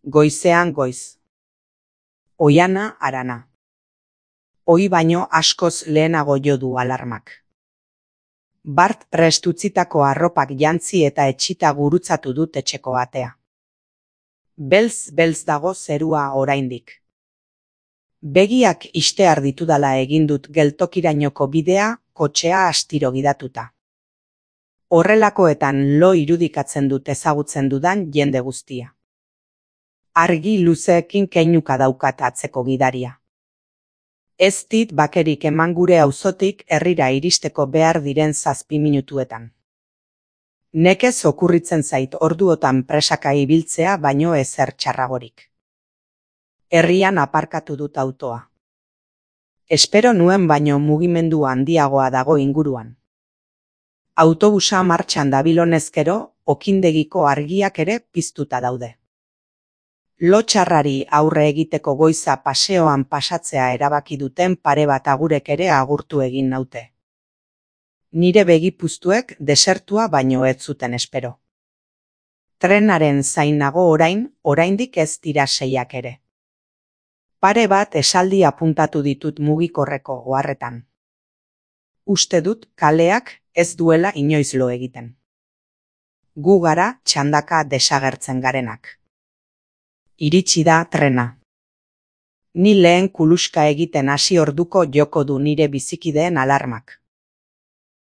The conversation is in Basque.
Goizean goiz. Oihana harana. Ohi baino askoz lehenago jo du alarmak. Bart prest utzitako arropak jantzi eta etxita gurutzatu dut etxeko atea. Belz dago zerua oraindik. Begiak ixtear ditudala egin dut geltokirainoko bidea kotxea astiro gidatuta. Horrelakoetan lo irudikatzen dut ezagutzen dudan jende guztia. Argi luzeekin keinuka daukat atzeko gidaria. Ez dit bakerik eman gure auzotik herrira iristeko behar diren 7 minutuetan. Nekez okurritzen zait orduotan presaka ibiltzea baino ezer txarragorik. Herrian aparkatu dut autoa. Espero nuen baino mugimendu handiagoa dago inguruan. Autobusa martxan dabilonezkero, okindegiko argiak ere piztuta daude. Lotxarrari aurre egiteko goiza paseoan pasatzea erabaki duten pare bat agurek ere agurtu egin naute. Nire begipuztuek desertua baino ez zuten espero. Trenaren zain nago oraindik ez dira 6 ere. Pare bat esaldi apuntatu ditut mugikorreko oharretan. Uste dut kaleak ez duela inoiz lo egiten. Gu gara txandaka desagertzen garenak. Iritsi da trena. Ni lehen kuluska egiten hasi orduko joko du nire bizikideen alarmak.